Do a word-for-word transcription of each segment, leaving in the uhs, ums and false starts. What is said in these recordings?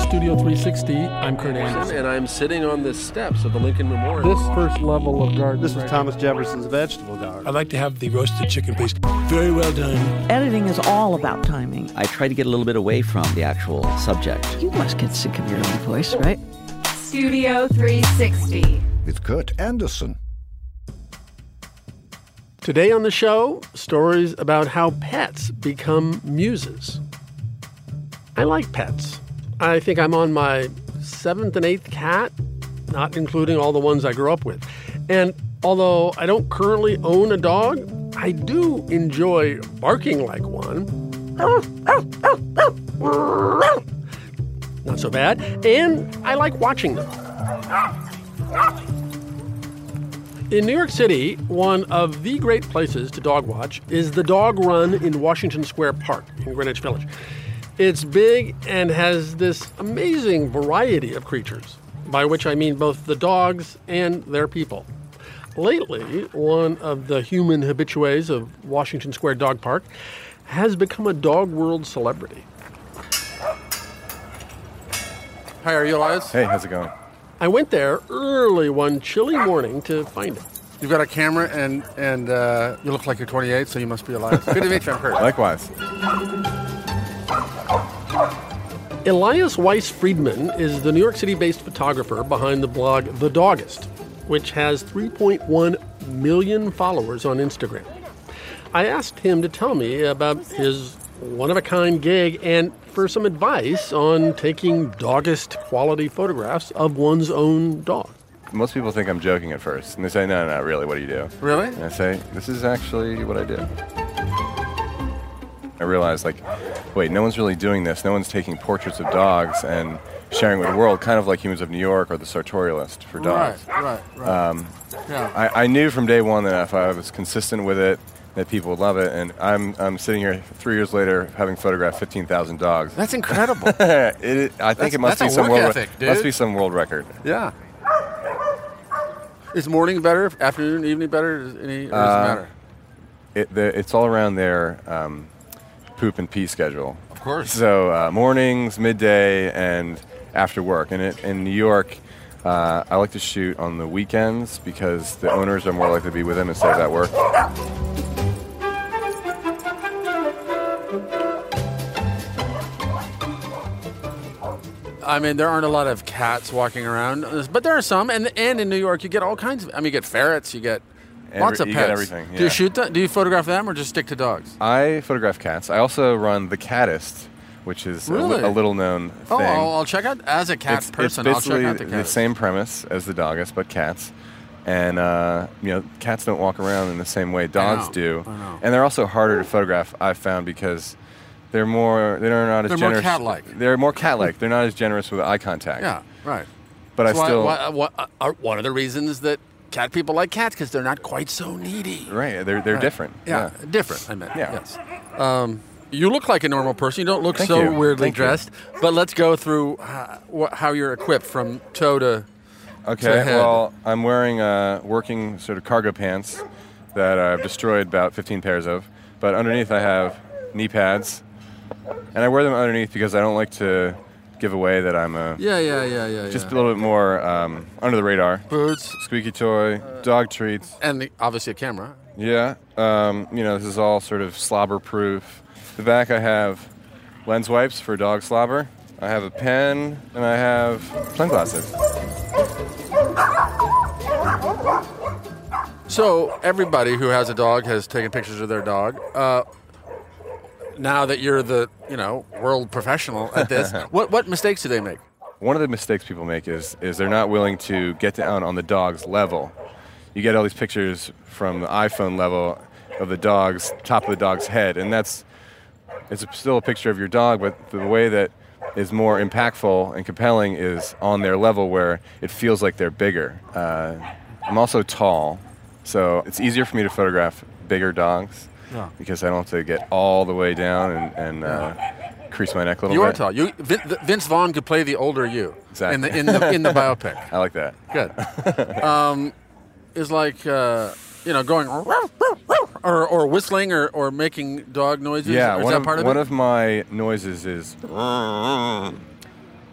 Studio three sixty. I'm Kurt Anderson. And I'm sitting on the steps of the Lincoln Memorial. This first level of garden. This was Thomas Jefferson's vegetable garden. I'd like to have the roasted chicken, please. Very well done. Editing is all about timing. I try to get a little bit away from the actual subject. You must get sick of your own voice, right? Studio three sixty. With Kurt Anderson. Today on the show, stories about how pets become muses. I like pets. I think I'm on my seventh and eighth cat, not including all the ones I grew up with. And although I don't currently own a dog, I do enjoy barking like one. Not so bad. And I like watching them. In New York City, one of the great places to dog watch is the Dog Run in Washington Square Park in Greenwich Village. It's big and has this amazing variety of creatures, by which I mean both the dogs and their people. Lately, one of the human habitués of Washington Square Dog Park has become a dog world celebrity. Hi, are you Elias? Hey, how's it going? I went there early one chilly morning to find him. You've got a camera, and and uh, you look like you're twenty-eight, so you must be Elias. Good to meet you, I'm Kurt. Likewise. Elias Weiss Friedman is the New York City-based photographer behind the blog The Doggist, which has three point one million followers on Instagram. I asked him to tell me about his one-of-a-kind gig and for some advice on taking doggist quality photographs of one's own dog. Most people think I'm joking at first, and they say, no, no, really, what do you do? Really? And I say, this is actually what I do. I realized, like, wait, no one's really doing this. No one's taking portraits of dogs and sharing with the world, kind of like Humans of New York or the Sartorialist for dogs. Right, right, right. Um, yeah. I, I knew from day one that if I was consistent with it, that people would love it, and I'm I'm sitting here three years later having photographed fifteen thousand dogs. That's incredible. it, it, I think that's, it must that's be some work world ethic, dude. must be some world record. Yeah. Is morning better? Afternoon, evening better? Does, any, or does Uh, it matter? It, the, it's all around their um, poop and pee schedule. Of course. So uh, mornings, midday, and after work. And it, in New York, uh, I like to shoot on the weekends because the owners are more likely to be with them instead of at work. I mean, there aren't a lot of cats walking around, but there are some. And and in New York, you get all kinds of. I mean, you get ferrets, you get Every, lots of you pets. get everything. Yeah. Do you shoot them? Do you photograph them, or just stick to dogs? I photograph cats. I also run The Catist, which is Really? a, li- a little known thing. Oh, I'll, I'll check out as a cat it's, person. It's I'll check basically out the the cat. same premise as The Doggist, but cats. And uh, you know, cats don't walk around in the same way dogs know, do, I know. and they're also harder to photograph. I've found because they're more they're not as They're more generous. cat-like. They're more cat-like. They're not as generous with eye contact. Yeah, right. But That's I still why, why, why, uh, one of the reasons that cat people like cats because they're not quite so needy. right. They're they're Right. different. Yeah, different. I meant. Yeah. Yes. Um, you look like a normal person. You don't look Thank so you. weirdly Thank you. dressed. But let's go through uh, wh- how you're equipped from toe to. Okay. to head. Well, I'm wearing uh, working sort of cargo pants that I've destroyed about fifteen pairs of, but underneath I have knee pads, and I wear them underneath because I don't like to give away that I'm a Yeah, yeah, yeah, yeah. just yeah. a little bit more um, under the radar. Boots Squeaky toy, dog treats. and the, obviously a camera. Yeah, um, you know, this is all sort of slobber-proof. The back I have lens wipes for dog slobber. I have a pen, and I have sunglasses. So everybody who has a dog has taken pictures of their dog. Uh, now that you're the you know world professional at this, what what mistakes do they make? One of the mistakes people make is is they're not willing to get down on the dog's level. You get all these pictures from the iPhone level of the dog's top of the dog's head, and that's it's still a picture of your dog, but the way that is more impactful and compelling is on their level where it feels like they're bigger. Uh, I'm also tall, so it's easier for me to photograph bigger dogs Yeah. because I don't have to get all the way down and, and uh, crease my neck a little You bit. are tall. You Vin, Vince Vaughn could play the older you Exactly. in the in the in the biopic. I like that. Good. Um, is like uh, you know going or or whistling or, or making dog noises. Yeah, Is one that of, part of one it? of my noises is a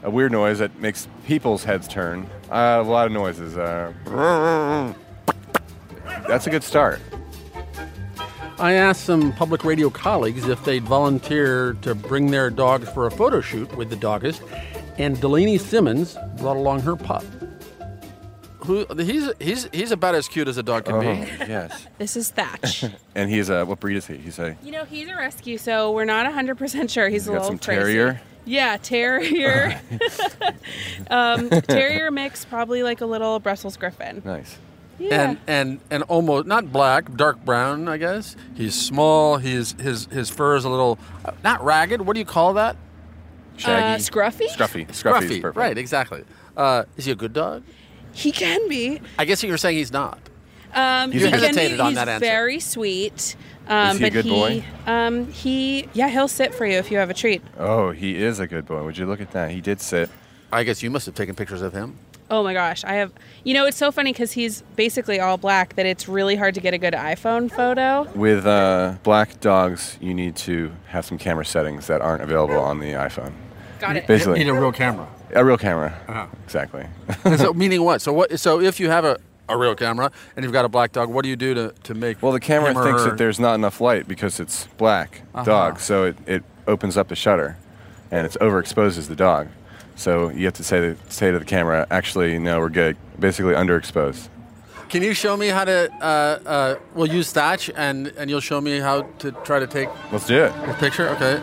a weird noise that makes people's heads turn. Uh, a lot of noises. Uh, that's a good start. I asked some public radio colleagues if they'd volunteer to bring their dogs for a photo shoot with the doggist, and Delaney Simmons brought along her pup. Who he's he's he's about as cute as a dog can Oh, be. yes. This is Thatch. And he's a, what breed is he? He's a, You know, he's a rescue, so we're not one hundred percent sure. He's, he's a got little some crazy. terrier. Yeah, terrier. um, terrier mix, probably like a little Brussels Griffin. Nice. Yeah. And and and almost not black, dark brown, I guess. He's small. He's his his fur is a little uh, not ragged. What do you call that? Shaggy. Uh, scruffy? Scruffy. Scruffy. is Scruffy. perfect. Right, exactly. Uh, is he a good dog? He can be. I guess you were saying he's not. Um, He's he a- can be. hesitated on He's that answer. very sweet. Um, Is he a but good he, boy? Um, he, yeah, he'll sit for you if you have a treat. Oh, he is a good boy. Would you look at that? He did sit. I guess you must have taken pictures of him. Oh my gosh, I have. You know, it's so funny because he's basically all black that it's really hard to get a good iPhone photo. With uh, black dogs, you need to have some camera settings that aren't available on the iPhone. Got it. Basically, Need a real camera. a real camera. Uh-huh. Exactly. And so meaning what? So what? So if you have a, a real camera and you've got a black dog, what do you do to, to make? Well, the camera him or thinks her- that there's not enough light because it's black Uh-huh. dog, so it, it opens up the shutter, and it overexposes the dog. So you have to say to, say to the camera, actually, no, we're good. Basically, underexposed. Can you show me how to? Uh, uh, we'll use Thatch, and and you'll show me how to try to take Let's do it. a picture. Okay.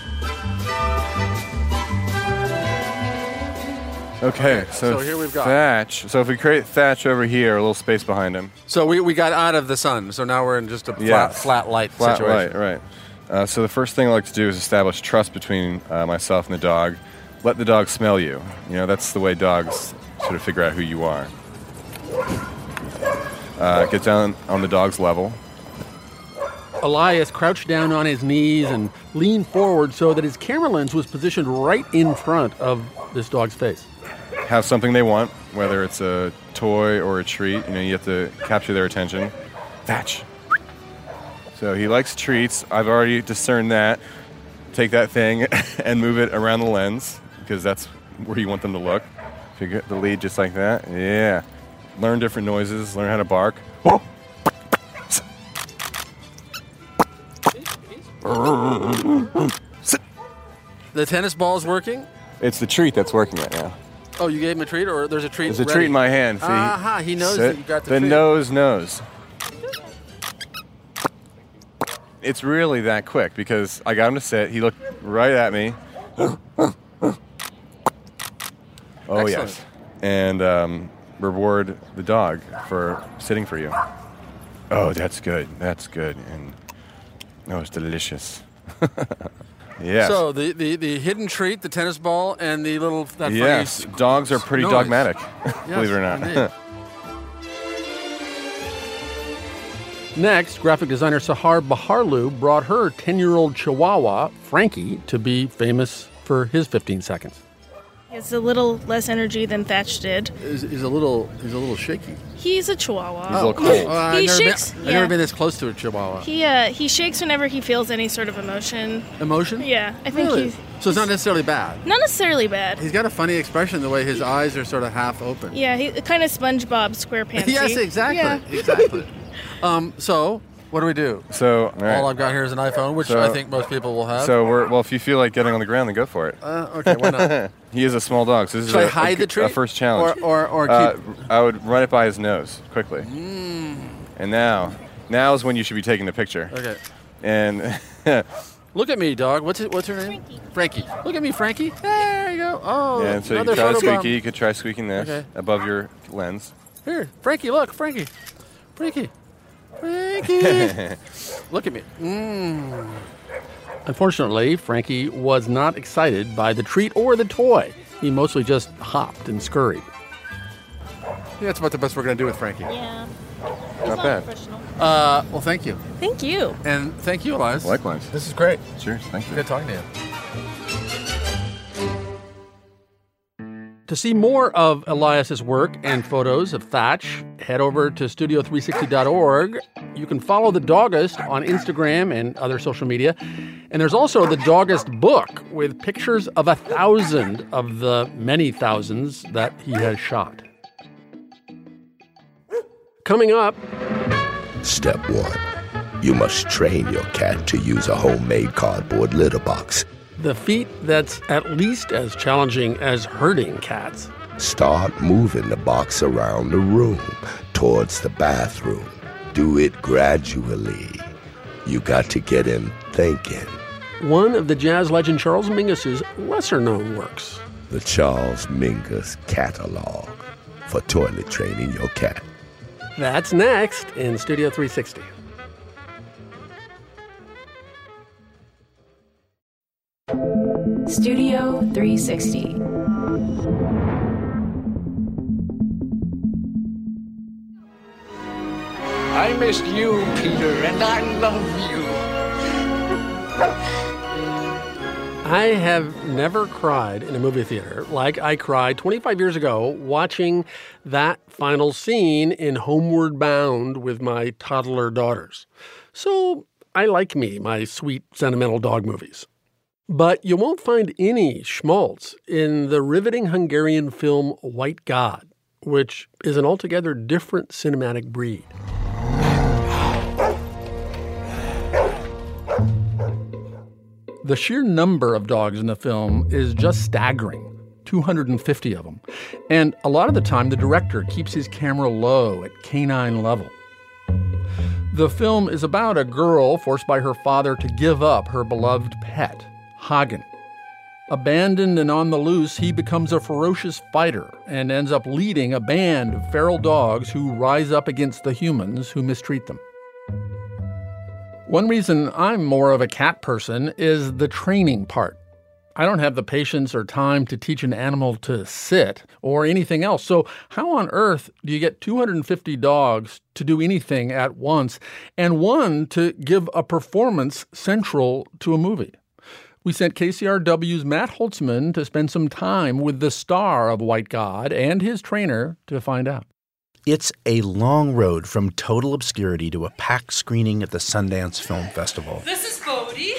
Okay, so, so here we've got- Thatch. So if we create Thatch over here, a little space behind him. So we, we got out of the sun. So now we're in just a flat, Yes. flat light Flat, situation. right, right. Uh, so the first thing I like to do is establish trust between uh, myself and the dog. Let the dog smell you. You know, that's the way dogs sort of figure out who you are. Uh, get down on the dog's level. Elias crouched down on his knees and leaned forward so that his camera lens was positioned right in front of this dog's face. Have something they want, whether it's a toy or a treat. You know, you have to capture their attention. Thatch. So he likes treats. I've already discerned that. Take that thing and move it around the lens because that's where you want them to look. Figure the lead just like that. Yeah. Learn different noises. Learn how to bark. The tennis ball's working. It's the treat that's working right now. Oh, you gave him a treat, or there's a treat. There's a ready? treat in my hand. See? Aha, he knows Sit. that you got the The treat. nose knows. It's really that quick because I got him to sit. He looked right at me. Oh, Excellent. yes. And um, reward the dog for sitting for you. Oh, that's good. That's good. And oh, it's delicious. Yes. So the, the, the hidden treat, the tennis ball, and the little that yes. funny Dogs are pretty noise. dogmatic, Yes, believe it or not. indeed. Next, graphic designer Sahar Baharlu brought her ten-year-old Chihuahua, Frankie, to be famous for his fifteen seconds. It's a little less energy than Thatch did. He's, he's a little he's a little shaky. He's a Chihuahua. He's a little cold. Uh, I've He never shakes- Been, yeah. I've never been this close to a Chihuahua. He uh, he shakes whenever he feels any sort of emotion. Emotion? Yeah, I think Really? he's So it's not necessarily bad. not necessarily bad. He's got a funny expression, the way his eyes are sort of half open. Yeah, he kind of SpongeBob SquarePants. Yes, exactly. Yeah. Exactly. um, so, what do we do? So, all right. All I've got here is an iPhone, which So- I think most people will have. So we're well. If you feel like getting on the ground, then go for it. uh, okay, why not? He is a small dog, so this Should I is a, hide a, the treat? a first challenge. Or, or, or Uh, keep... I would run it by his nose quickly. Mm. And now, now is when you should be taking the picture. Okay. And Look at me, dog. What's it, what's her name? Frankie. Frankie. Look at me, Frankie. There you go. Oh, yeah, and so you another try photo squeaky. bomb. You could try squeaking this Okay. above your lens. Here, Frankie, look, Frankie. Frankie. Frankie. Look at me. Mm. Unfortunately, Frankie was not excited by the treat or the toy. He mostly just hopped and scurried. Yeah, that's about the best we're going to do with Frankie. Yeah. Not bad. Uh, well, thank you. Thank you. And thank you, Elias. Likewise. This is great. Cheers. Thank you. Good talking to you. To see more of Elias's work and photos of Thatch, head over to studio three sixty dot org. You can follow the Doggist on Instagram and other social media. And there's also the Doggist book with pictures of a thousand of the many thousands that he has shot. Coming up... Step one. You must train your cat to use a homemade cardboard litter box. The feat that's at least as challenging as herding cats. Start moving the box around the room towards the bathroom. Do it gradually. You got to get him thinking. One of the jazz legend Charles Mingus's lesser-known works. The Charles Mingus Catalog for toilet training your cat. That's next in Studio three sixty. Studio three sixty. I missed you, Peter, and I love you. I have never cried in a movie theater like I cried twenty-five years ago watching that final scene in Homeward Bound with my toddler daughters. So I like me, my sweet, sentimental dog movies. But you won't find any schmaltz in the riveting Hungarian film White God, which is an altogether different cinematic breed. The sheer number of dogs in the film is just staggering, two hundred fifty of them. And a lot of the time, the director keeps his camera low at canine level. The film is about a girl forced by her father to give up her beloved pet, Hagen. Abandoned and on the loose, he becomes a ferocious fighter and ends up leading a band of feral dogs who rise up against the humans who mistreat them. One reason I'm more of a cat person is the training part. I don't have the patience or time to teach an animal to sit or anything else. So how on earth do you get two hundred fifty dogs to do anything at once and one to give a performance central to a movie? We sent K C R W's Matt Holtzman to spend some time with the star of White God and his trainer to find out. It's a long road from total obscurity to a packed screening at the Sundance Film Festival. This is Bodie.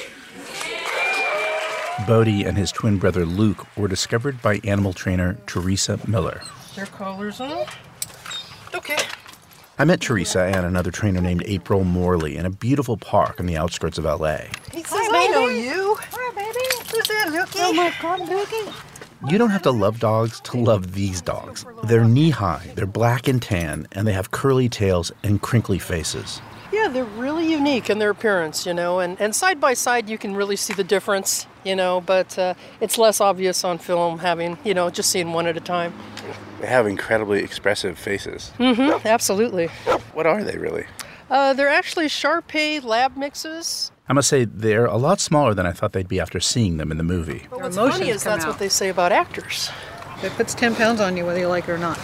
Bodie and his twin brother Luke were discovered by animal trainer Teresa Miller. Their collars on. Okay. I met Teresa and another trainer named April Morley in a beautiful park on the outskirts of L A. He says, I know you. Hi, baby. Who's that, Lukey? Oh, my God, Lukey. You don't have to love dogs to love these dogs. They're knee-high, they're black and tan, and they have curly tails and crinkly faces. Yeah, they're really unique in their appearance, you know, and, and side by side you can really see the difference, you know, but uh, it's less obvious on film having, you know, just seeing one at a time. They have incredibly expressive faces. Mm-hmm, absolutely. What are they really? Uh, they're actually Shar-Pei lab mixes. I must say, they're a lot smaller than I thought they'd be after seeing them in the movie. But what's funny is that's out. What they say about actors. It puts ten pounds on you whether you like it or not.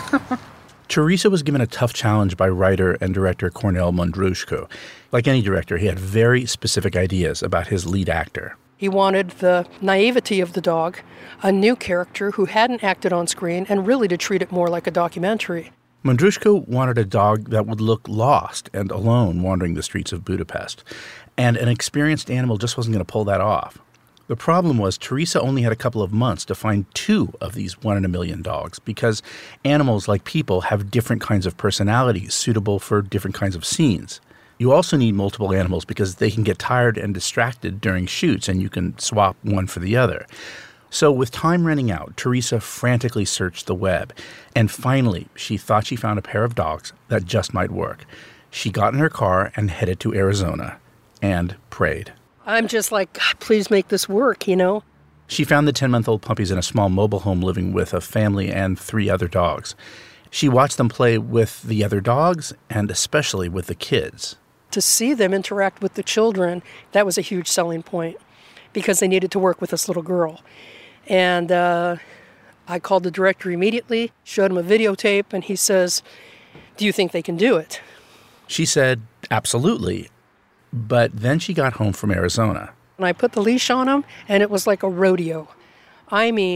Teresa was given a tough challenge by writer and director Cornel Mundrushko. Like any director, he had very specific ideas about his lead actor. He wanted the naivety of the dog, a new character who hadn't acted on screen, and really to treat it more like a documentary. Mundrushko wanted a dog that would look lost and alone wandering the streets of Budapest. And an experienced animal just wasn't going to pull that off. The problem was Teresa only had a couple of months to find two of these one in a million dogs because animals, like people, have different kinds of personalities suitable for different kinds of scenes. You also need multiple animals because they can get tired and distracted during shoots and you can swap one for the other. So with time running out, Teresa frantically searched the web. And finally, she thought she found a pair of dogs that just might work. She got in her car and headed to Arizona and prayed. I'm just like, God, please make this work, you know? She found the ten-month-old puppies in a small mobile home living with a family and three other dogs. She watched them play with the other dogs and especially with the kids. To see them interact with the children, that was a huge selling point because they needed to work with this little girl. And uh, I called the director immediately, showed him a videotape, and he says, do you think they can do it? She said, absolutely. But then she got home from Arizona. And I put the leash on him, and it was like a rodeo. I mean,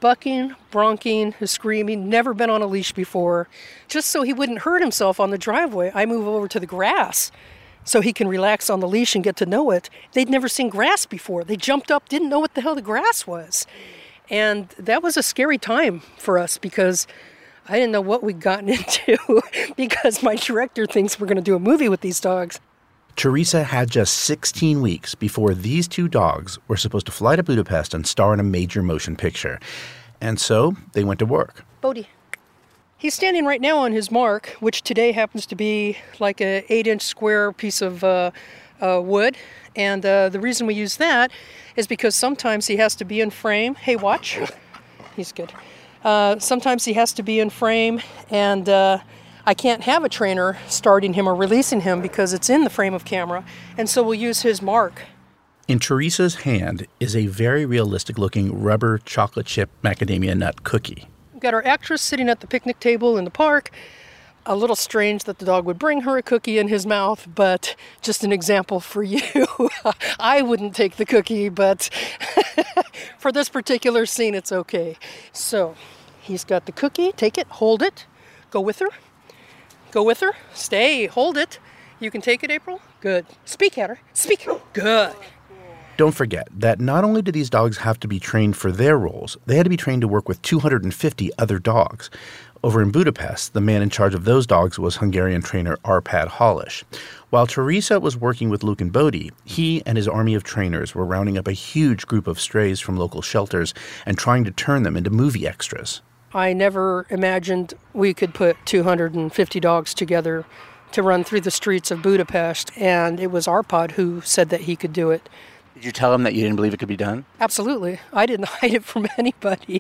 bucking, bronking, screaming, never been on a leash before. Just so he wouldn't hurt himself on the driveway, I move over to the grass so he can relax on the leash and get to know it. They'd never seen grass before. They jumped up, didn't know what the hell the grass was. And that was a scary time for us because I didn't know what we'd gotten into because my director thinks we're going to do a movie with these dogs. Teresa had just sixteen weeks before these two dogs were supposed to fly to Budapest and star in a major motion picture. And so they went to work. Bodhi. He's standing right now on his mark, which today happens to be like an eight-inch square piece of uh, uh, wood. And uh, the reason we use that is because sometimes he has to be in frame. Hey, watch. He's good. Uh, sometimes he has to be in frame, and uh, I can't have a trainer starting him or releasing him because it's in the frame of camera, and so we'll use his mark. In Teresa's hand is a very realistic-looking rubber chocolate chip macadamia nut cookie. We've got our actress sitting at the picnic table in the park. A little strange that the dog would bring her a cookie in his mouth, but just an example for you. I wouldn't take the cookie, but for this particular scene, it's okay. So he's got the cookie. Take it, hold it, go with her. Go with her. Stay. Hold it. You can take it, April? Good. Speak at her. Speak. Good. Don't forget that not only do these dogs have to be trained for their roles, they had to be trained to work with two hundred fifty other dogs. Over in Budapest, the man in charge of those dogs was Hungarian trainer Arpad Holish. While Teresa was working with Luke and Bodhi, he and his army of trainers were rounding up a huge group of strays from local shelters and trying to turn them into movie extras. I never imagined we could put two hundred fifty dogs together to run through the streets of Budapest, and it was Arpad who said that he could do it. Did you tell him that you didn't believe it could be done? Absolutely. I didn't hide it from anybody.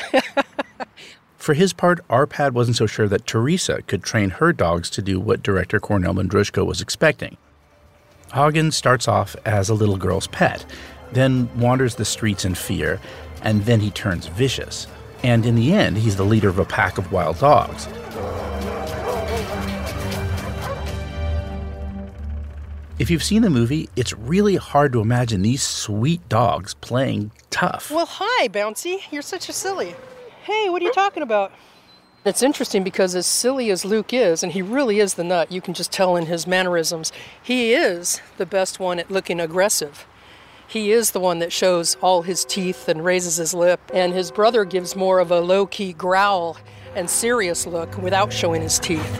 For his part, Arpad wasn't so sure that Teresa could train her dogs to do what director Cornel Mandrushko was expecting. Hagen starts off as a little girl's pet, then wanders the streets in fear, and then he turns vicious. And in the end, he's the leader of a pack of wild dogs. If you've seen the movie, it's really hard to imagine these sweet dogs playing tough. Well, hi, Bouncy. You're such a silly. Hey, what are you talking about? It's interesting because as silly as Luke is, and he really is the nut, you can just tell in his mannerisms, he is the best one at looking aggressive. He is the one that shows all his teeth and raises his lip, and his brother gives more of a low-key growl and serious look without showing his teeth.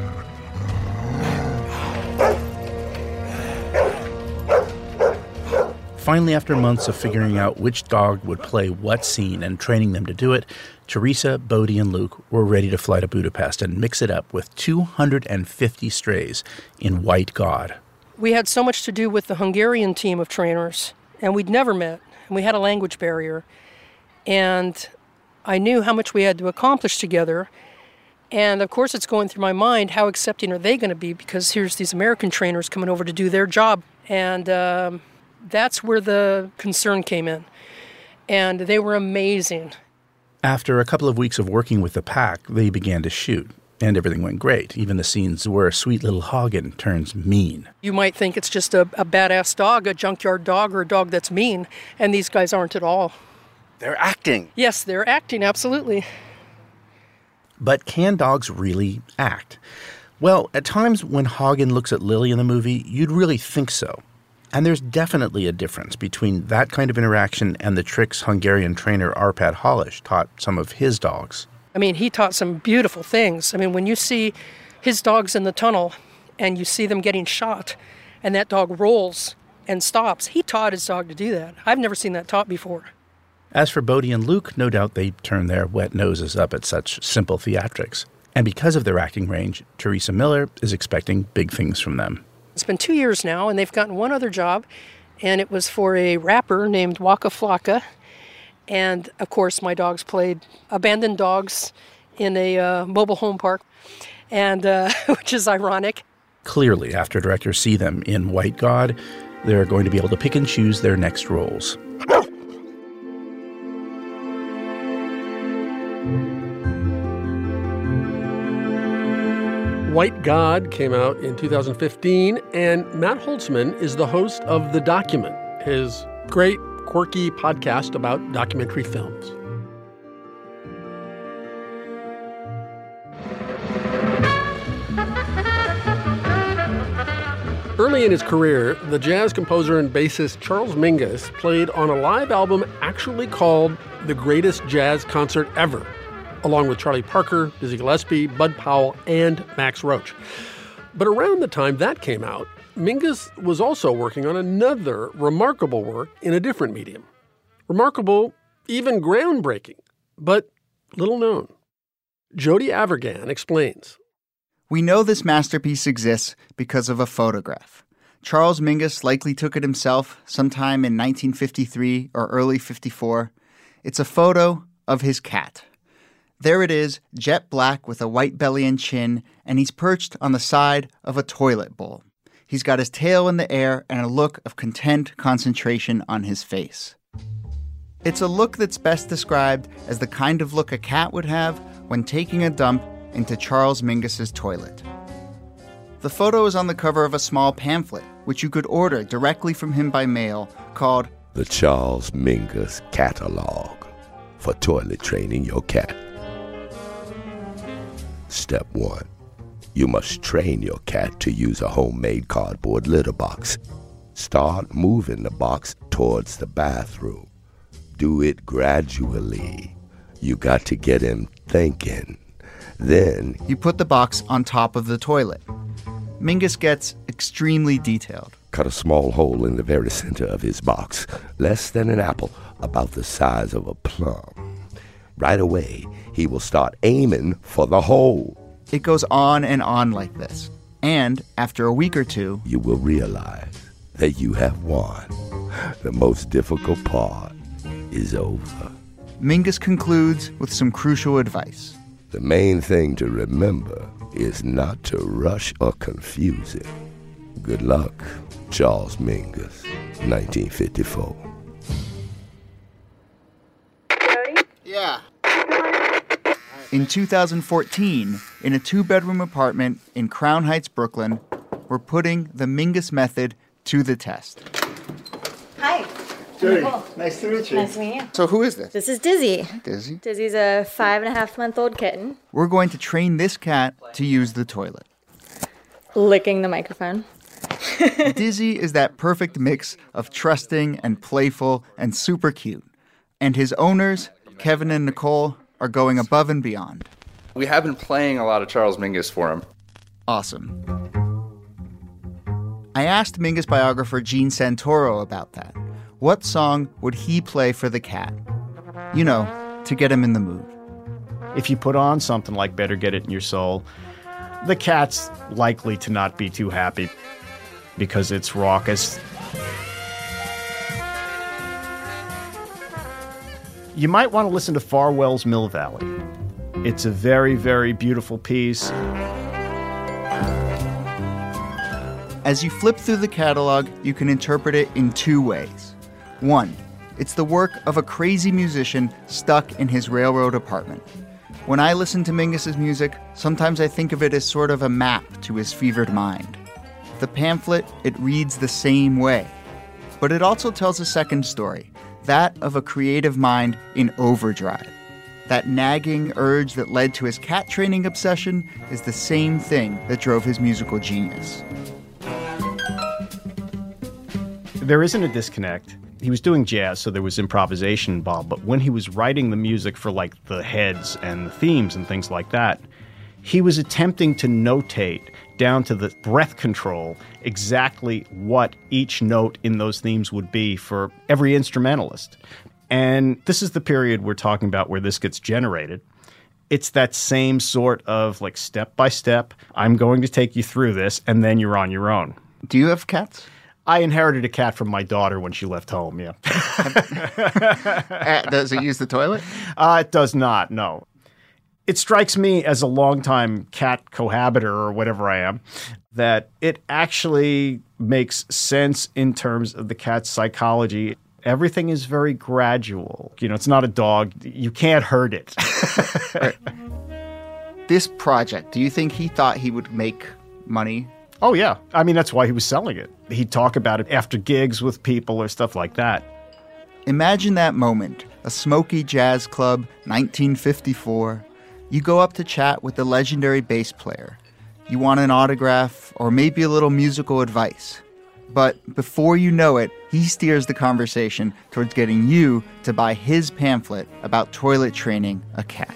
Finally, after months of figuring out which dog would play what scene and training them to do it, Teresa, Bodhi, and Luke were ready to fly to Budapest and mix it up with two hundred fifty strays in White God. We had so much to do with the Hungarian team of trainers, and we'd never met, and we had a language barrier. And I knew how much we had to accomplish together. And of course, it's going through my mind, how accepting are they going to be? Because here's these American trainers coming over to do their job. And um, that's where the concern came in. And they were amazing. After a couple of weeks of working with the pack, they began to shoot. And everything went great, even the scenes where sweet little Hagen turns mean. You might think it's just a, a badass dog, a junkyard dog, or a dog that's mean. And these guys aren't at all. They're acting. Yes, they're acting, absolutely. But can dogs really act? Well, at times when Hagen looks at Lily in the movie, you'd really think so. And there's definitely a difference between that kind of interaction and the tricks Hungarian trainer Arpad Holish taught some of his dogs. I mean, he taught some beautiful things. I mean, when you see his dogs in the tunnel and you see them getting shot and that dog rolls and stops, he taught his dog to do that. I've never seen that taught before. As for Bodhi and Luke, no doubt they turn their wet noses up at such simple theatrics. And because of their acting range, Teresa Miller is expecting big things from them. It's been two years now, and they've gotten one other job, and it was for a rapper named Waka Flocka. And, of course, my dogs played abandoned dogs in a uh, mobile home park, and uh, which is ironic. Clearly, after directors see them in White God, they're going to be able to pick and choose their next roles. White God came out in two thousand fifteen, and Matt Holtzman is the host of The Document, his great, quirky podcast about documentary films. Early in his career, the jazz composer and bassist Charles Mingus played on a live album actually called The Greatest Jazz Concert Ever, along with Charlie Parker, Dizzy Gillespie, Bud Powell, and Max Roach. But around the time that came out, Mingus was also working on another remarkable work in a different medium. Remarkable, even groundbreaking, but little known. Jody Avirgan explains. We know this masterpiece exists because of a photograph. Charles Mingus likely took it himself sometime in nineteen fifty-three or early fifty-four. It's a photo of his cat. There it is, jet black with a white belly and chin, and he's perched on the side of a toilet bowl. He's got his tail in the air and a look of content concentration on his face. It's a look that's best described as the kind of look a cat would have when taking a dump into Charles Mingus's toilet. The photo is on the cover of a small pamphlet, which you could order directly from him by mail, called The Charles Mingus Catalog for Toilet Training Your Cat. Step one. You must train your cat to use a homemade cardboard litter box. Start moving the box towards the bathroom. Do it gradually. You got to get him thinking. Then you put the box on top of the toilet. Mingus gets extremely detailed. Cut a small hole in the very center of his box, less than an apple, about the size of a plum. Right away, he will start aiming for the hole. It goes on and on like this. And after a week or two, you will realize that you have won. The most difficult part is over. Mingus concludes with some crucial advice. The main thing to remember is not to rush or confuse it. Good luck, Charles Mingus, nineteen fifty-four. Yeah. In two thousand fourteen, in a two-bedroom apartment in Crown Heights, Brooklyn, we're putting the Mingus method to the test. Hi. Judy, Nicole. nice to meet you. Nice to meet you. So who is this? This is Dizzy. Hi, Dizzy. Dizzy's a five and a half month old kitten. We're going to train this cat to use the toilet. Licking the microphone. Dizzy is that perfect mix of trusting and playful and super cute. And his owners, Kevin and Nicole, are going above and beyond. We have been playing a lot of Charles Mingus for him. Awesome. I asked Mingus biographer Gene Santoro about that. What song would he play for the cat? You know, to get him in the mood. If you put on something like Better Get It in Your Soul, the cat's likely to not be too happy because it's raucous. You might want to listen to Farwell's Mill Valley. It's a very, very beautiful piece. As you flip through the catalog, you can interpret it in two ways. One, it's the work of a crazy musician stuck in his railroad apartment. When I listen to Mingus's music, sometimes I think of it as sort of a map to his fevered mind. The pamphlet, it reads the same way. But it also tells a second story, that of a creative mind in overdrive. That nagging urge that led to his cat training obsession is the same thing that drove his musical genius. There isn't a disconnect. He was doing jazz, so there was improvisation involved, but when he was writing the music for like the heads and the themes and things like that, he was attempting to notate down to the breath control exactly what each note in those themes would be for every instrumentalist. And this is the period we're talking about where this gets generated. It's that same sort of like step by step, I'm going to take you through this, and then you're on your own. Do you have cats? I inherited a cat from my daughter when she left home, yeah. uh, does it use the toilet? Uh, it does not, no. It strikes me as a longtime cat cohabiter or whatever I am, that it actually makes sense in terms of the cat's psychology. Everything is very gradual. You know, it's not a dog. You can't hurt it. Right. This project, do you think he thought he would make money? Oh, yeah. I mean, that's why he was selling it. He'd talk about it after gigs with people or stuff like that. Imagine that moment, a smoky jazz club, nineteen fifty-four. You go up to chat with the legendary bass player. You want an autograph or maybe a little musical advice. But before you know it, he steers the conversation towards getting you to buy his pamphlet about toilet training a cat.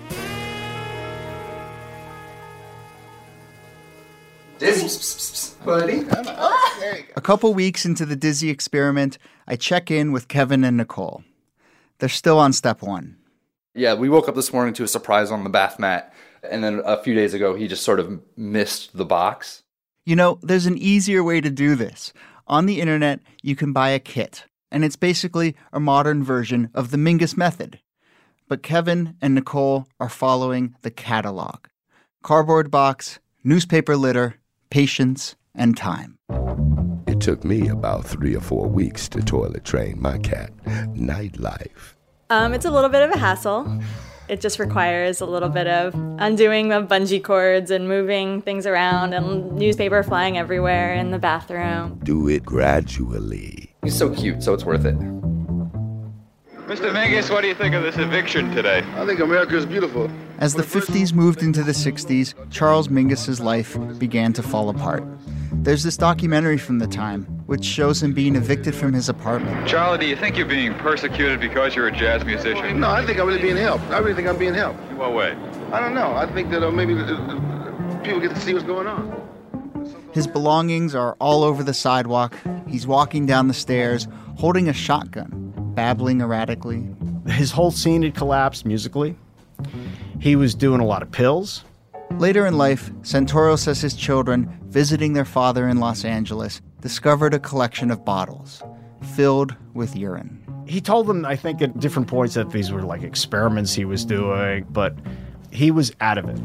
Dizzy, buddy. Oh, there you go. A couple weeks into the Dizzy experiment, I check in with Kevin and Nicole. They're still on step one. Yeah, we woke up this morning to a surprise on the bath mat, and then a few days ago, he just sort of missed the box. You know, there's an easier way to do this. On the internet, you can buy a kit, and it's basically a modern version of the Mingus method. But Kevin and Nicole are following the catalog. Cardboard box, newspaper litter, patience, and time. It took me about three or four weeks to toilet train my cat. Nightlife. Um, it's a little bit of a hassle. It just requires a little bit of undoing the bungee cords and moving things around and newspaper flying everywhere in the bathroom. Do it gradually. He's so cute, so it's worth it. Mister Mingus, what do you think of this eviction today? I think America is beautiful. As the fifties moved into the sixties, Charles Mingus's life began to fall apart. There's this documentary from the time, which shows him being evicted from his apartment. Charlie, do you think you're being persecuted because you're a jazz musician? No, I think I'm really being helped. I really think I'm being helped. In what way? I don't know. I think that uh, maybe uh, uh, people get to see what's going on. His belongings are all over the sidewalk. He's walking down the stairs, holding a shotgun, babbling erratically. His whole scene had collapsed musically. He was doing a lot of pills. Later in life, Santoro says his children, visiting their father in Los Angeles, discovered a collection of bottles filled with urine. He told them, I think, at different points that these were like experiments he was doing, but he was out of it.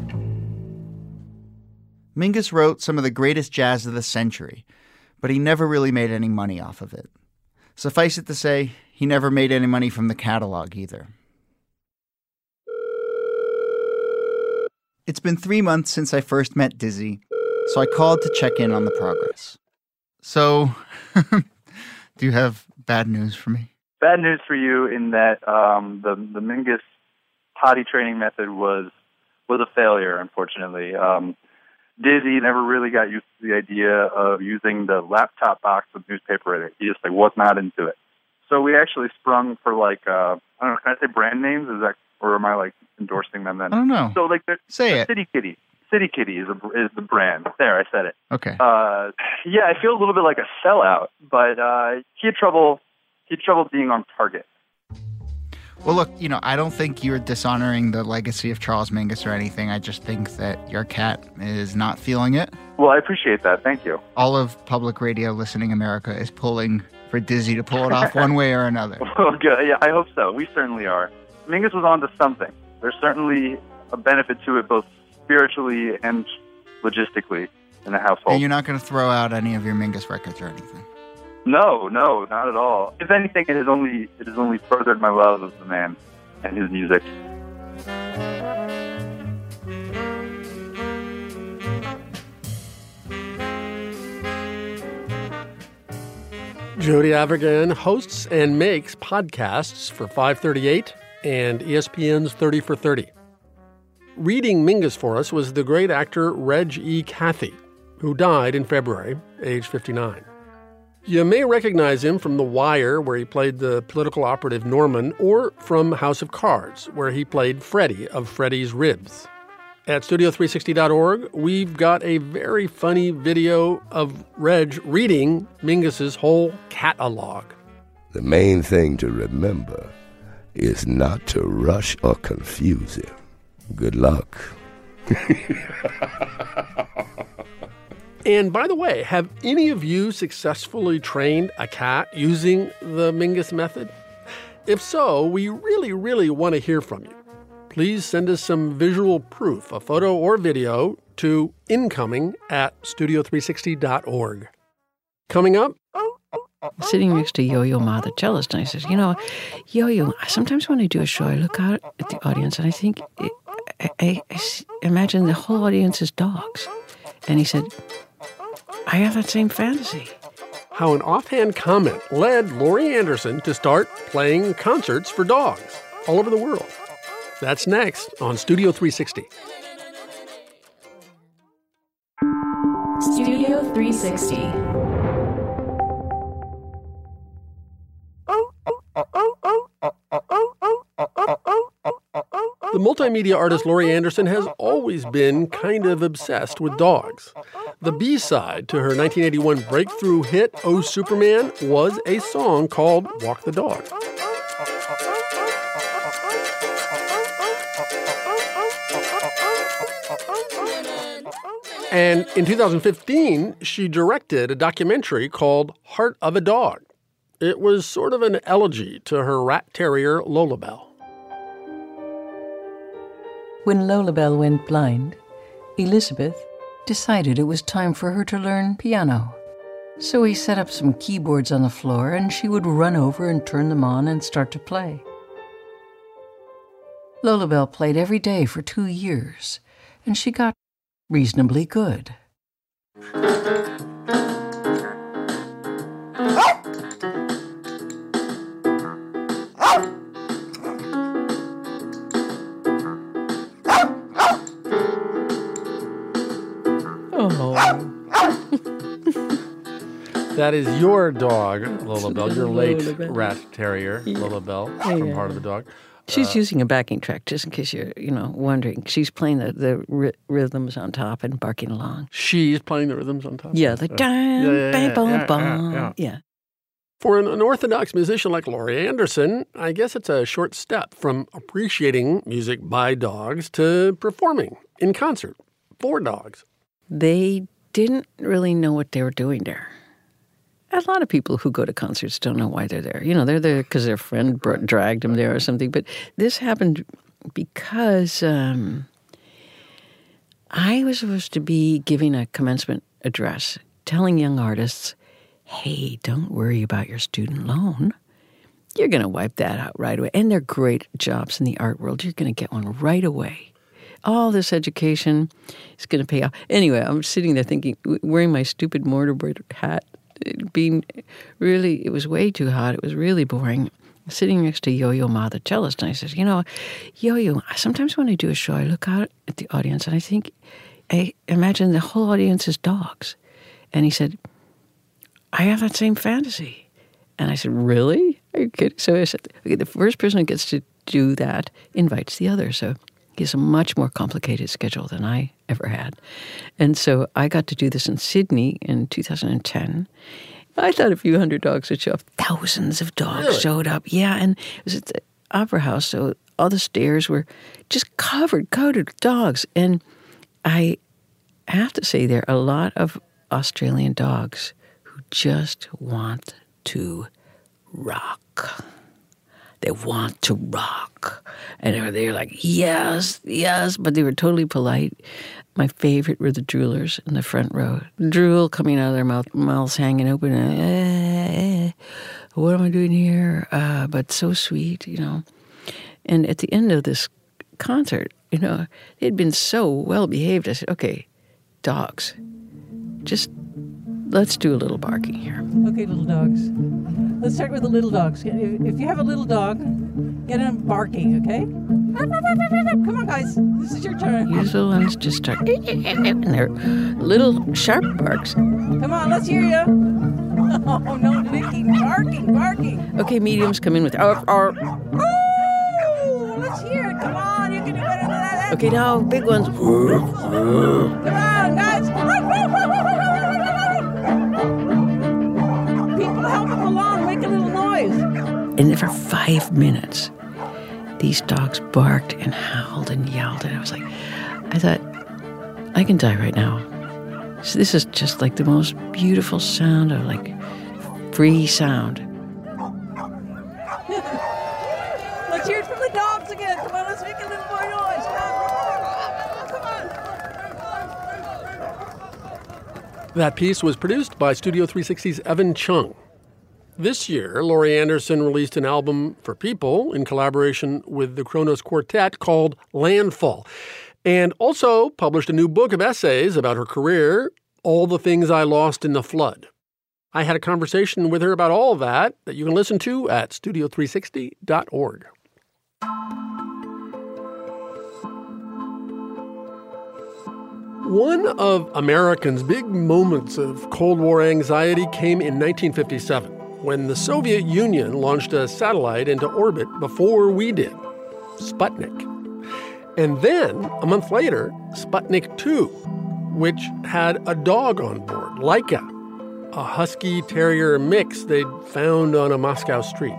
Mingus wrote some of the greatest jazz of the century, but he never really made any money off of it. Suffice it to say, he never made any money from the catalog either. It's been three months since I first met Dizzy, so I called to check in on the progress. So, do you have bad news for me? Bad news for you in that um, the the Mingus potty training method was was a failure, unfortunately. Um, Dizzy never really got used to the idea of using the laptop box with newspaper in it. He just like was not into it. So we actually sprung for like uh, I don't know. Can I say brand names? Is that or am I like endorsing them then? I don't know. So like the, say the it. City Kitty. City Kitty is a, is the brand. There, I said it. Okay. Uh, yeah, I feel a little bit like a sellout, but uh, he had trouble. He had trouble being on target. Well, look, you know, I don't think you're dishonoring the legacy of Charles Mingus or anything. I just think that your cat is not feeling it. Well, I appreciate that. Thank you. All of public radio listening America is pulling for Dizzy to pull it off one way or another. Well, good. Yeah, I hope so. We certainly are. Mingus was onto something. There's certainly a benefit to it, both spiritually and logistically in the household. And you're not going to throw out any of your Mingus records or anything? No, no, not at all. If anything, it has only it has only furthered my love of the man and his music. Jody Avirgan hosts and makes podcasts for five thirty-eight and E S P N's thirty for thirty. Reading Mingus for us was the great actor Reg E. Cathey, who died in February, age fifty-nine. You may recognize him from The Wire, where he played the political operative Norman, or from House of Cards, where he played Freddy of Freddy's Ribs. At studio three sixty dot org, we've got a very funny video of Reg reading Mingus's whole catalog. The main thing to remember is not to rush or confuse him. Good luck. And by the way, have any of you successfully trained a cat using the Mingus method? If so, we really, really want to hear from you. Please send us some visual proof, a photo or video, to incoming at studio three sixty dot org. Coming up, Sitting next to Yo-Yo Ma, the cellist, and I said, you know, Yo-Yo, sometimes when I do a show, I look out at the audience and I think, I, I, I imagine the whole audience is dogs. And he said, I have that same fantasy. How an offhand comment led Laurie Anderson to start playing concerts for dogs all over the world. That's next on Studio three sixty. Studio three sixty. The multimedia artist Laurie Anderson has always been kind of obsessed with dogs. The B-side to her nineteen eighty-one breakthrough hit, Oh Superman, was a song called Walk the Dog. And in two thousand fifteen, she directed a documentary called Heart of a Dog. It was sort of an elegy to her rat terrier, Lolabelle. When Lolabelle went blind, Elizabeth decided it was time for her to learn piano. So he set up some keyboards on the floor, and she would run over and turn them on and start to play. Lolabelle played every day for two years, and she got reasonably good. That is your dog, Lolabelle, your late Lolabelle. rat terrier, Yeah. Lolabelle, Yeah. from Heart of the Dog. She's Uh, using a backing track, just in case you're, you know, wondering. She's playing the, the ry- rhythms on top and barking along. She's playing the rhythms on top? Yeah, the Uh, dun, yeah, yeah, bang, yeah, bong, yeah, bong. yeah, yeah. Yeah. For an unorthodox musician like Laurie Anderson, I guess it's a short step from appreciating music by dogs to performing in concert for dogs. They didn't really know what they were doing there. A lot of people who go to concerts don't know why they're there. You know, they're there because their friend brought, dragged them there or something. But this happened because um, I was supposed to be giving a commencement address, telling young artists, hey, don't worry about your student loan. You're going to wipe that out right away. And they're great jobs in the art world. You're going to get one right away. All this education is going to pay off. Anyway, I'm sitting there thinking, wearing my stupid mortarboard hat, being really, it was way too hot. It was really boring. Sitting next to Yo-Yo Ma, the cellist, and I said, you know, Yo-Yo, sometimes when I do a show, I look out at the audience and I think, I imagine the whole audience is dogs. And he said, I have that same fantasy. And I said, really? Are you kidding? So I said, okay, the first person who gets to do that invites the other. So he has a much more complicated schedule than I ever had. And so I got to do this in Sydney in two thousand ten. I thought a few hundred dogs would show up. Thousands of dogs Really? showed up. Yeah, and it was at the Opera House, so all the stairs were just covered, coated with dogs. And I have to say there are a lot of Australian dogs who just want to rock. They want to rock. And they're, they're like, yes, yes, but they were totally polite. My favorite were the droolers in the front row. Drool coming out of their mouth, mouths hanging open. Eh, eh, what am I doing here? Uh, but so sweet, you know. And at the end of this concert, you know, they'd been so well behaved. I said, okay, dogs, just let's do a little barking here. Okay, little dogs. Let's start with the little dogs. If if you have a little dog, get him barking, okay? Come on, guys. This is your turn. These little ones just start, and they're little sharp barks. Come on, let's hear you. Oh, no, licking, barking, barking. Okay, mediums come in with our, our. Oh, let's hear it. Come on, you can do better than that. Okay, now big ones. Come on, guys. People, help them along. Make a little noise. And for five minutes, these dogs barked and howled and yelled. And I was like, I thought, I can die right now. So this is just like the most beautiful sound of like free sound. Let's hear it from the dogs again. Come on, let's make a little more noise. Come on. That piece was produced by Studio three sixty's Evan Chung. This year, Laurie Anderson released an album for people in collaboration with the Kronos Quartet called Landfall, and also published a new book of essays about her career, All the Things I Lost in the Flood. I had a conversation with her about all of that that you can listen to at studio three sixty dot org. One of Americans' big moments of Cold War anxiety came in nineteen fifty-seven, when the Soviet Union launched a satellite into orbit before we did, Sputnik. And then, a month later, Sputnik two, which had a dog on board, Laika, a husky-terrier mix they'd found on a Moscow street.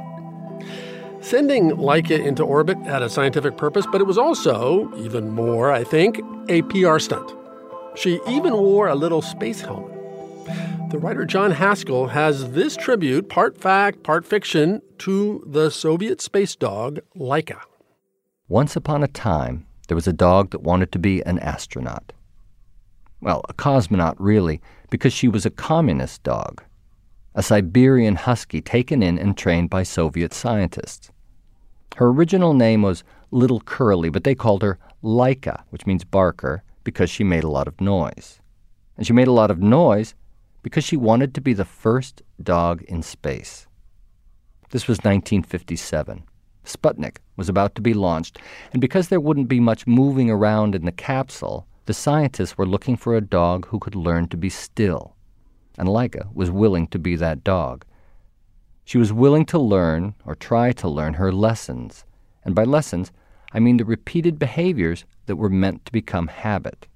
Sending Laika into orbit had a scientific purpose, but it was also, even more, I think, a P R stunt. She even wore a little space helmet. The writer John Haskell has this tribute, part fact, part fiction, to the Soviet space dog, Laika. Once upon a time, there was a dog that wanted to be an astronaut. Well, a cosmonaut, really, because she was a communist dog, a Siberian husky taken in and trained by Soviet scientists. Her original name was Little Curly, but they called her Laika, which means barker, because she made a lot of noise. And she made a lot of noise because she wanted to be the first dog in space. This was nineteen fifty-seven. Sputnik was about to be launched, and because there wouldn't be much moving around in the capsule, the scientists were looking for a dog who could learn to be still. And Laika was willing to be that dog. She was willing to learn, or try to learn, her lessons. And by lessons, I mean the repeated behaviors that were meant to become habit.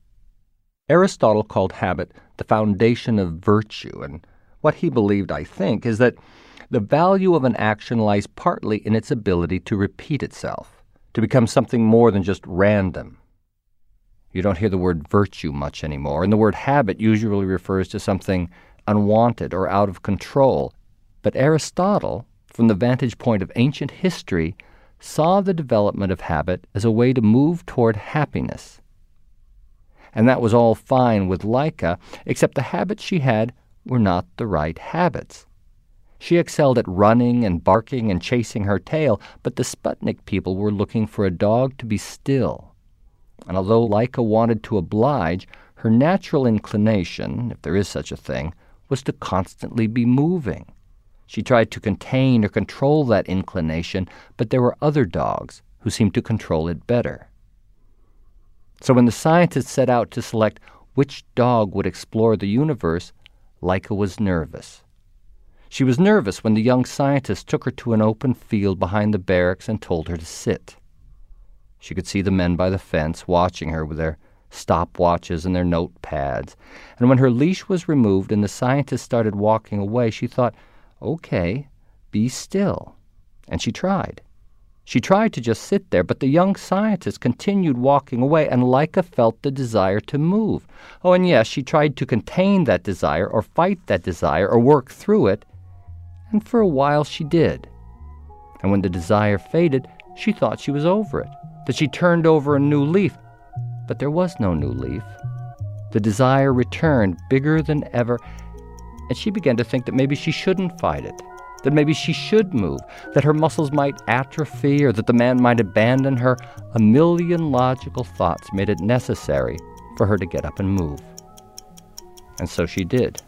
Aristotle called habit the foundation of virtue, and what he believed, I think, is that the value of an action lies partly in its ability to repeat itself, to become something more than just random. You don't hear the word virtue much anymore, and the word habit usually refers to something unwanted or out of control. But Aristotle, from the vantage point of ancient history, saw the development of habit as a way to move toward happiness. And that was all fine with Laika, except the habits she had were not the right habits. She excelled at running and barking and chasing her tail, but the Sputnik people were looking for a dog to be still. And although Laika wanted to oblige, her natural inclination, if there is such a thing, was to constantly be moving. She tried to contain or control that inclination, but there were other dogs who seemed to control it better. So when the scientists set out to select which dog would explore the universe, Laika was nervous. She was nervous when the young scientists took her to an open field behind the barracks and told her to sit. She could see the men by the fence watching her with their stopwatches and their notepads. And when her leash was removed and the scientists started walking away, she thought, okay, be still. And she tried. She tried to just sit there, but the young scientists continued walking away, and Laika felt the desire to move. Oh, and yes, she tried to contain that desire, or fight that desire, or work through it, and for a while she did. And when the desire faded, she thought she was over it, that she turned over a new leaf. But there was no new leaf. The desire returned, bigger than ever, and she began to think that maybe she shouldn't fight it, that maybe she should move, that her muscles might atrophy, or that the man might abandon her. A million logical thoughts made it necessary for her to get up and move. And so she did.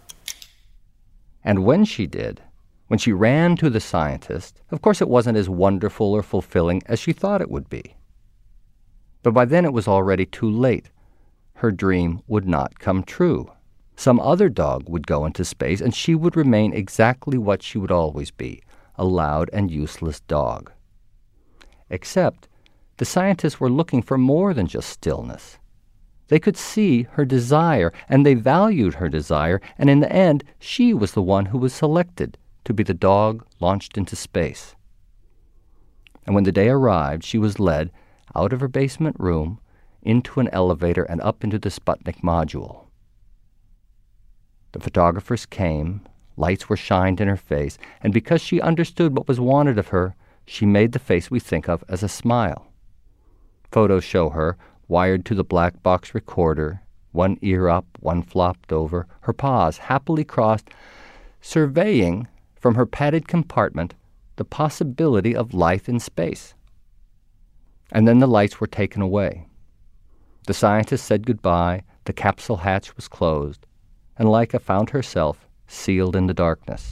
And when she did, when she ran to the scientist, of course it wasn't as wonderful or fulfilling as she thought it would be. But by then it was already too late. Her dream would not come true. Some other dog would go into space, and she would remain exactly what she would always be, a loud and useless dog. Except the scientists were looking for more than just stillness. They could see her desire, and they valued her desire, and in the end, she was the one who was selected to be the dog launched into space. And when the day arrived, she was led out of her basement room, into an elevator, and up into the Sputnik module. The photographers came, lights were shined in her face, and because she understood what was wanted of her, she made the face we think of as a smile. Photos show her, wired to the black box recorder, one ear up, one flopped over, her paws happily crossed, surveying from her padded compartment the possibility of life in space. And then the lights were taken away. The scientists said goodbye, the capsule hatch was closed, and Laika found herself sealed in the darkness.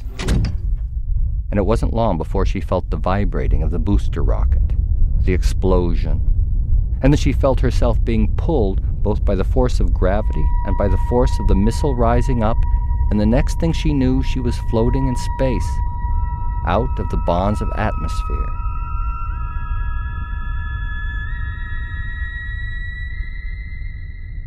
And it wasn't long before she felt the vibrating of the booster rocket, the explosion, and then she felt herself being pulled both by the force of gravity and by the force of the missile rising up, and the next thing she knew, she was floating in space, out of the bonds of atmosphere.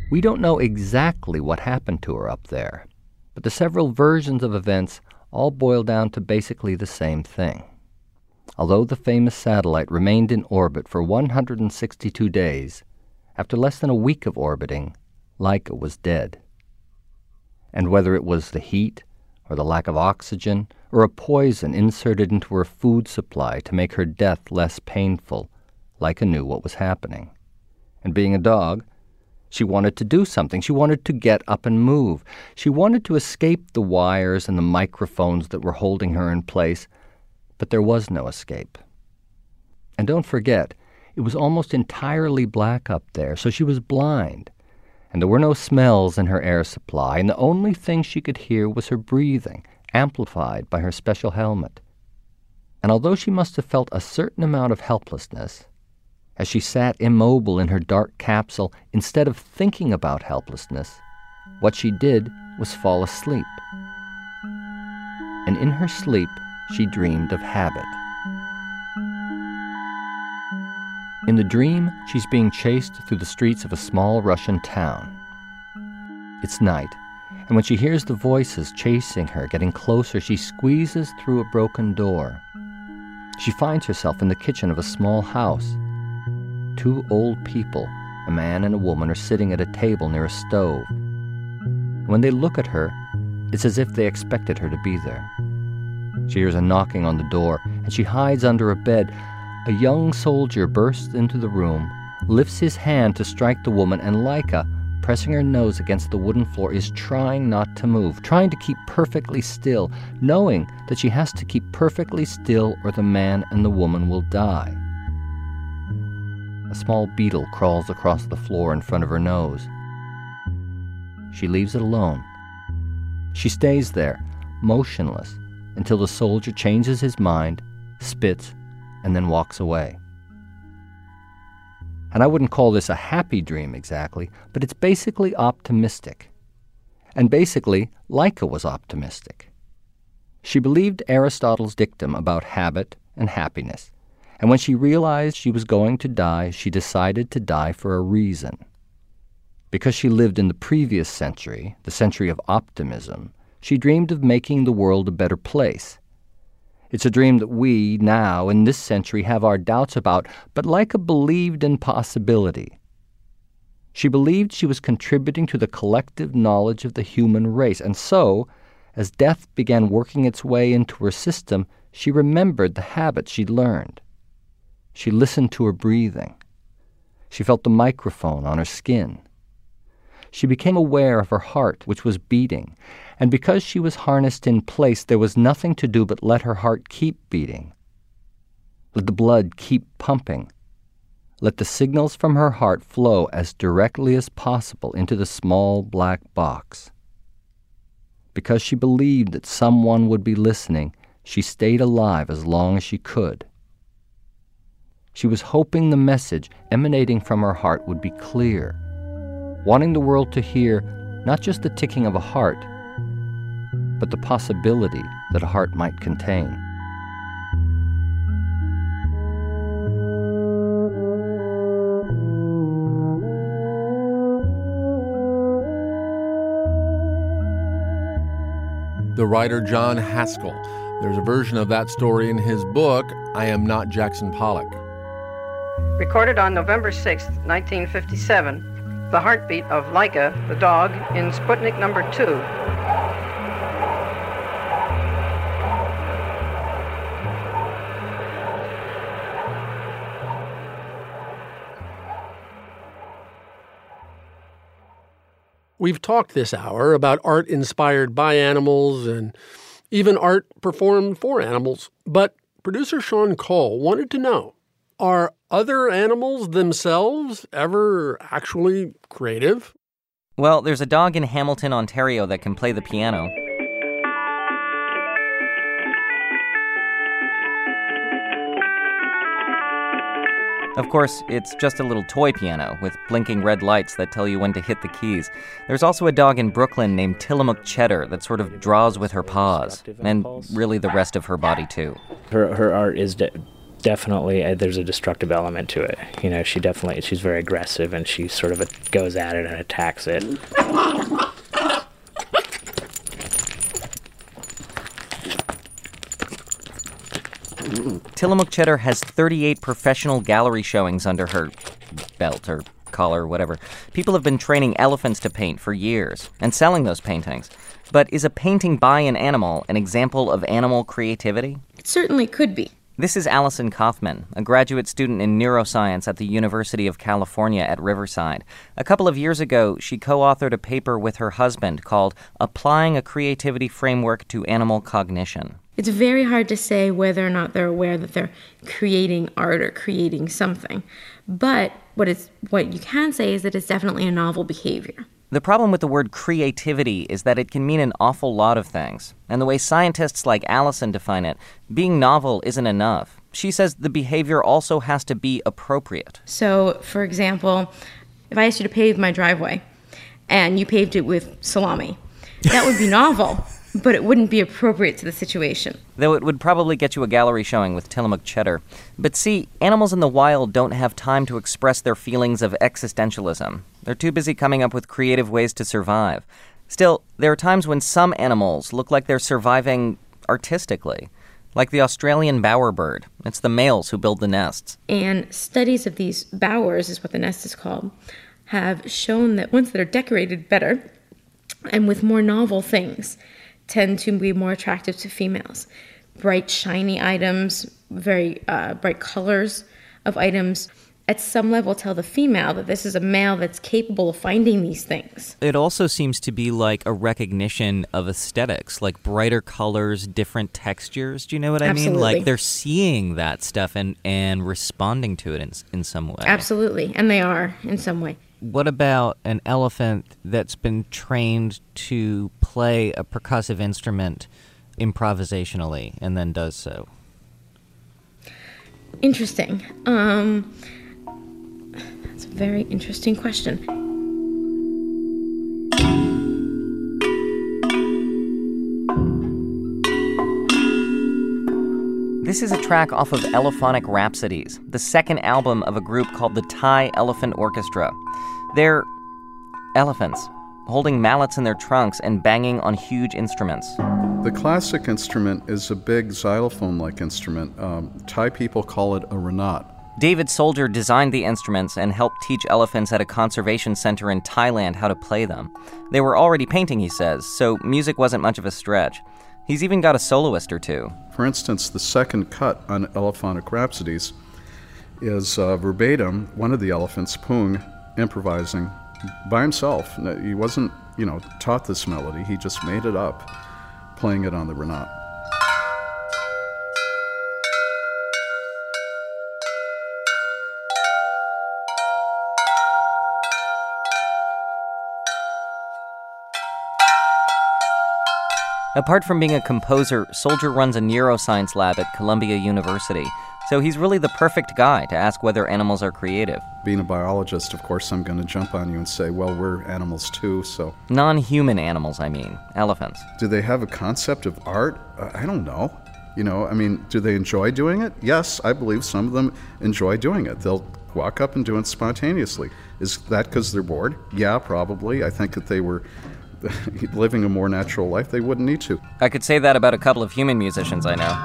We don't know exactly what happened to her up there, but the several versions of events all boil down to basically the same thing. Although the famous satellite remained in orbit for one hundred sixty-two days, after less than a week of orbiting, Laika was dead. And whether it was the heat, or the lack of oxygen, or a poison inserted into her food supply to make her death less painful, Laika knew what was happening. And being a dog, she wanted to do something. She wanted to get up and move. She wanted to escape the wires and the microphones that were holding her in place, but there was no escape. And don't forget, it was almost entirely black up there, so she was blind. And there were no smells in her air supply, and the only thing she could hear was her breathing, amplified by her special helmet. And although she must have felt a certain amount of helplessness, as she sat immobile in her dark capsule, instead of thinking about helplessness, what she did was fall asleep. And in her sleep, she dreamed of habit. In the dream, she's being chased through the streets of a small Russian town. It's night, and when she hears the voices chasing her, getting closer, she squeezes through a broken door. She finds herself in the kitchen of a small house. Two old people, a man and a woman, are sitting at a table near a stove. When they look at her, it's as if they expected her to be there. She hears a knocking on the door, and she hides under a bed. A young soldier bursts into the room, lifts his hand to strike the woman, and Laika, pressing her nose against the wooden floor, is trying not to move, trying to keep perfectly still, knowing that she has to keep perfectly still or the man and the woman will die. A small beetle crawls across the floor in front of her nose. She leaves it alone. She stays there, motionless, until the soldier changes his mind, spits, and then walks away. And I wouldn't call this a happy dream exactly, but it's basically optimistic. And basically, Laika was optimistic. She believed Aristotle's dictum about habit and happiness, and when she realized she was going to die, she decided to die for a reason. Because she lived in the previous century, the century of optimism, she dreamed of making the world a better place. It's a dream that we, now, in this century, have our doubts about, but Laika believed in possibility. She believed she was contributing to the collective knowledge of the human race, and so, as death began working its way into her system, she remembered the habits she'd learned. She listened to her breathing. She felt the microphone on her skin. She became aware of her heart, which was beating, and because she was harnessed in place, there was nothing to do but let her heart keep beating. Let the blood keep pumping. Let the signals from her heart flow as directly as possible into the small black box. Because she believed that someone would be listening, she stayed alive as long as she could. She was hoping the message emanating from her heart would be clear, wanting the world to hear not just the ticking of a heart, but the possibility that a heart might contain. The writer John Haskell. There's a version of that story in his book, I Am Not Jackson Pollock. Recorded on November sixth, nineteen fifty-seven, the heartbeat of Laika, the dog, in Sputnik number two. We've talked this hour about art inspired by animals and even art performed for animals. But producer Sean Cole wanted to know, are other animals themselves ever actually creative? Well, there's a dog in Hamilton, Ontario that can play the piano. Of course, it's just a little toy piano with blinking red lights that tell you when to hit the keys. There's also a dog in Brooklyn named Tillamook Cheddar that sort of draws with her paws, and really the rest of her body too. Her her art is de- definitely uh, there's a destructive element to it. You know, she definitely she's very aggressive, and she sort of goes at it and attacks it. Tillamook Cheddar has thirty-eight professional gallery showings under her belt or collar, whatever. People have been training elephants to paint for years and selling those paintings. But is a painting by an animal an example of animal creativity? It certainly could be. This is Allison Kaufman, a graduate student in neuroscience at the University of California at Riverside. A couple of years ago, she co-authored a paper with her husband called Applying a Creativity Framework to Animal Cognition. It's very hard to say whether or not they're aware that they're creating art or creating something. But what it's, what you can say is that it's definitely a novel behavior. The problem with the word creativity is that it can mean an awful lot of things. And the way scientists like Allison define it, being novel isn't enough. She says the behavior also has to be appropriate. So, for example, if I asked you to pave my driveway and you paved it with salami, that would be novel, but it wouldn't be appropriate to the situation. Though it would probably get you a gallery showing with Tillamook Cheddar. But see, animals in the wild don't have time to express their feelings of existentialism. They're too busy coming up with creative ways to survive. Still, there are times when some animals look like they're surviving artistically, like the Australian bowerbird. It's the males who build the nests. And studies of these bowers, is what the nest is called, have shown that ones that are decorated better and with more novel things tend to be more attractive to females. Bright, shiny items, very uh, bright colors of items, at some level tell the female that this is a male that's capable of finding these things. It also seems to be like a recognition of aesthetics, like brighter colors, different textures. Do you know what I Absolutely. mean? Like they're seeing that stuff and, and responding to it in, in some way. Absolutely, and they are in some way. What about an elephant that's been trained to play a percussive instrument improvisationally and then does so? Interesting. Um, that's a very interesting question. This is a track off of Elephonic Rhapsodies, the second album of a group called the Thai Elephant Orchestra. They're elephants, holding mallets in their trunks and banging on huge instruments. The classic instrument is a big xylophone-like instrument. Um, Thai people call it a renat. David Soldier designed the instruments and helped teach elephants at a conservation center in Thailand how to play them. They were already painting, he says, so music wasn't much of a stretch. He's even got a soloist or two. For instance, the second cut on Elephonic Rhapsodies is uh, verbatim one of the elephants, Pung, improvising by himself. He wasn't, you know, taught this melody. He just made it up, playing it on the renat. Apart from being a composer, Soldier runs a neuroscience lab at Columbia University, so he's really the perfect guy to ask whether animals are creative. Being a biologist, of course, I'm going to jump on you and say, well, we're animals too, so... Non-human animals, I mean. Elephants. Do they have a concept of art? Uh, I don't know. You know, I mean, do they enjoy doing it? Yes, I believe some of them enjoy doing it. They'll walk up and do it spontaneously. Is that because they're bored? Yeah, probably. I think that they were... living a more natural life, they wouldn't need to. I could say that about a couple of human musicians I know.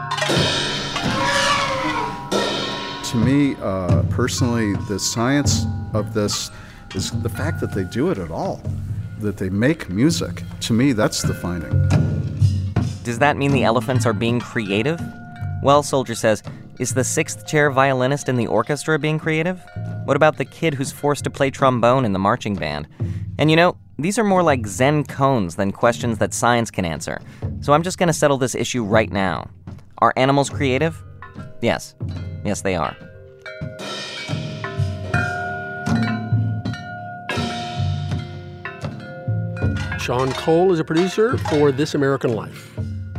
To me, uh, personally, the science of this is the fact that they do it at all, that they make music. To me, that's the finding. Does that mean the elephants are being creative? Well, Soldier says, is the sixth chair violinist in the orchestra being creative? What about the kid who's forced to play trombone in the marching band? And you know, these are more like Zen koans than questions that science can answer. So I'm just going to settle this issue right now. Are animals creative? Yes. Yes, they are. Sean Cole is a producer for This American Life.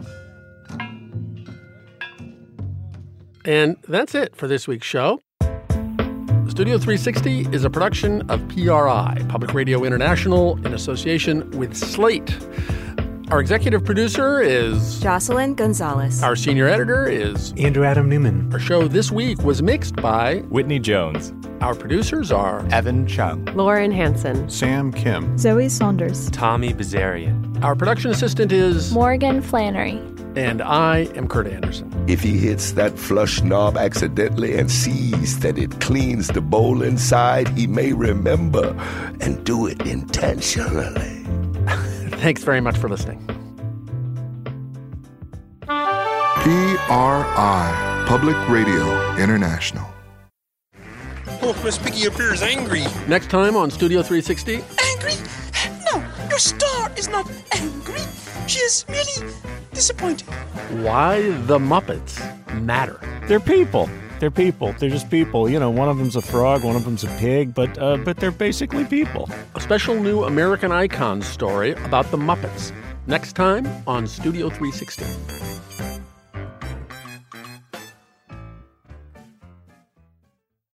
And that's it for this week's show. Studio three sixty is a production of P R I, Public Radio International, in association with Slate. Our executive producer is Jocelyn Gonzalez. Our senior editor is Andrew Adam Newman. Our show this week was mixed by Whitney Jones. Our producers are Evan Chung, Lauren Hansen, Sam Kim, Zoe Saunders, Tommy Bazarian. Our production assistant is Morgan Flannery. And I am Kurt Anderson. If he hits that flush knob accidentally and sees that it cleans the bowl inside, he may remember and do it intentionally. Thanks very much for listening. P R I, Public Radio International. Oh, Miss Piggy appears angry. Next time on Studio three sixty. Angry? No, your star is not angry. She is merely disappointed. Why the Muppets matter. They're people. They're people. They're just people. You know, one of them's a frog, one of them's a pig, but uh, but they're basically people. A special new American Icons story about the Muppets. Next time on Studio three sixty.